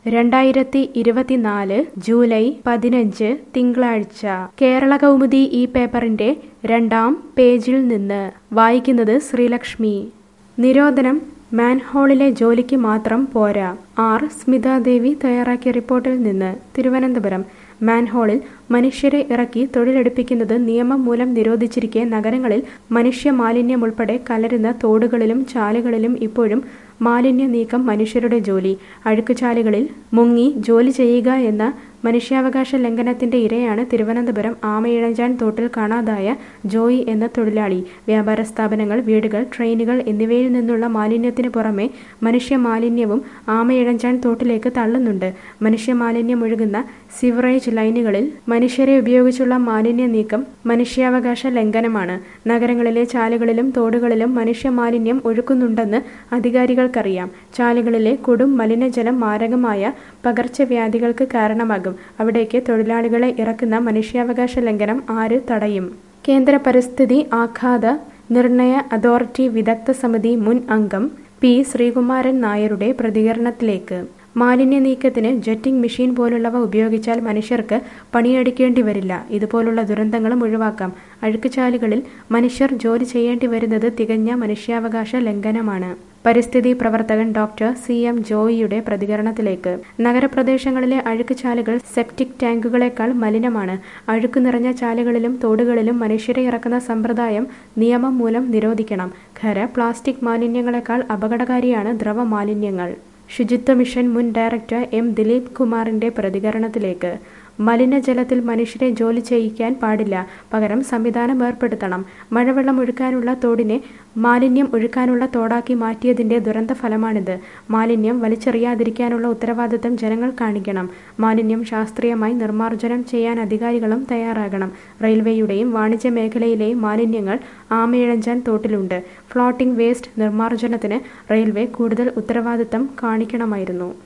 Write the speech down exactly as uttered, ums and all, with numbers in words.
രണ്ടായിരത്തി ഇരുപത്തിനാല് ജൂലൈ പതിനഞ്ച് തിങ്കളാഴ്ച കേരള കൗമുദി ഈ പേപ്പറിന്റെ രണ്ടാം പേജിൽ നിന്ന് വായിക്കുന്നത് ശ്രീലക്ഷ്മി. നിരോധനം മാൻഹോളിലെ ജോലിക്ക് മാത്രം പോരാ. ആർ സ്മിതാദേവി തയ്യാറാക്കിയ റിപ്പോർട്ടിൽ നിന്ന് തിരുവനന്തപുരം. മാൻഹോളിൽ മനുഷ്യരെ ഇറക്കി തൊഴിലെടുപ്പിക്കുന്നത് നിയമം മൂലം നിരോധിച്ചിരിക്കെ നഗരങ്ങളിൽ മനുഷ്യ മാലിന്യമുൾപ്പെടെ കലരുന്ന തോടുകളിലും ചാലുകളിലും ഇപ്പോഴും മാലിന്യ നീക്കം മനുഷ്യരുടെ ജോലി. അഴുക്കുചാലുകളിൽ മുങ്ങി ജോലി ചെയ്യുക എന്ന മനുഷ്യാവകാശ ലംഘനത്തിന്റെ ഇരയാണ് തിരുവനന്തപുരം ആമയിഴഞ്ചാൻ തോട്ടിൽ കാണാതായ ജോയി എന്ന തൊഴിലാളി. വ്യാപാര സ്ഥാപനങ്ങൾ, വീടുകൾ, ട്രെയിനുകൾ എന്നിവയിൽ നിന്നുള്ള മാലിന്യത്തിന് പുറമെ മനുഷ്യ മാലിന്യവും ആമയിഴഞ്ചാൻ തോട്ടിലേക്ക് തള്ളുന്നുണ്ട്. മനുഷ്യ മാലിന്യം ഒഴുകുന്ന സിവറേജ് ലൈനുകളിൽ മനുഷ്യരെ ഉപയോഗിച്ചുള്ള മാലിന്യ നീക്കം മനുഷ്യാവകാശ ലംഘനമാണ്. നഗരങ്ങളിലെ ചാലുകളിലും തോടുകളിലും മനുഷ്യ മാലിന്യം ഒഴുക്കുന്നുണ്ടെന്ന് അധികാരികൾക്കറിയാം. ചാലുകളിലെ കൊടും മലിനജലം മാരകമായ പകർച്ചവ്യാധികൾക്ക് കാരണമാകും. അവിടേക്ക് തൊഴിലാളികളെ ഇറക്കുന്ന മനുഷ്യാവകാശ ലംഘനം ആര് തടയും? കേന്ദ്ര പരിസ്ഥിതി ആഘാത നിർണയ അതോറിറ്റി വിദഗ്ധ സമിതി മുൻ അംഗം പി ശ്രീകുമാരൻ നായരുടെ പ്രതികരണത്തിലേക്ക്. മാലിന്യ നീക്കത്തിന് ജെറ്റിംഗ് മെഷീൻ പോലുള്ളവ ഉപയോഗിച്ചാൽ മനുഷ്യർക്ക് പണിയെടുക്കേണ്ടി വരില്ല. ഇതുപോലുള്ള ദുരന്തങ്ങളും ഒഴിവാക്കാം. അഴുക്കുചാലുകളിൽ മനുഷ്യർ ജോലി ചെയ്യേണ്ടി വരുന്നത് തികഞ്ഞ മനുഷ്യാവകാശ ലംഘനമാണ്. പരിസ്ഥിതി പ്രവർത്തകൻ ഡോക്ടർ സി എം ജോയിയുടെ പ്രതികരണത്തിലേക്ക്. നഗരപ്രദേശങ്ങളിലെ അഴുക്കുചാലുകൾ സെപ്റ്റിക് ടാങ്കുകളേക്കാൾ മലിനമാണ്. അഴുക്ക് നിറഞ്ഞ ചാലുകളിലും തോടുകളിലും മനുഷ്യരെ ഇറക്കുന്ന സമ്പ്രദായം നിയമം മൂലം നിരോധിക്കണം. ഖര, പ്ലാസ്റ്റിക് മാലിന്യങ്ങളെക്കാൾ അപകടകാരിയാണ് ദ്രവ മാലിന്യങ്ങൾ. ശുചിത്വ മിഷൻ മുൻ ഡയറക്ടർ എം ദിലീപ് കുമാറിന്റെ പ്രതികരണത്തിലേക്ക്. മലിനജലത്തിൽ മനുഷ്യരെ ജോലി ചെയ്യിക്കാൻ പാടില്ല. പകരം സംവിധാനം ഏർപ്പെടുത്തണം. മഴവെള്ളം ഒഴുക്കാനുള്ള തോടിനെ മാലിന്യം ഒഴുക്കാനുള്ള തോടാക്കി മാറ്റിയതിന്റെ ദുരന്ത ഫലമാണിത്. മാലിന്യം വലിച്ചെറിയാതിരിക്കാനുള്ള ഉത്തരവാദിത്തം ജനങ്ങൾ കാണിക്കണം. മാലിന്യം ശാസ്ത്രീയമായി നിർമ്മാർജ്ജനം ചെയ്യാൻ അധികാരികളും തയ്യാറാകണം. റെയിൽവേയുടെയും വാണിജ്യ മേഖലയിലെയും മാലിന്യങ്ങൾ ആമയിഴഞ്ചാൻ തോട്ടിലുണ്ട്. ഫ്ലോട്ടിംഗ് വേസ്റ്റ് നിർമ്മാർജ്ജനത്തിന് റെയിൽവേ കൂടുതൽ ഉത്തരവാദിത്തം കാണിക്കണമായിരുന്നു.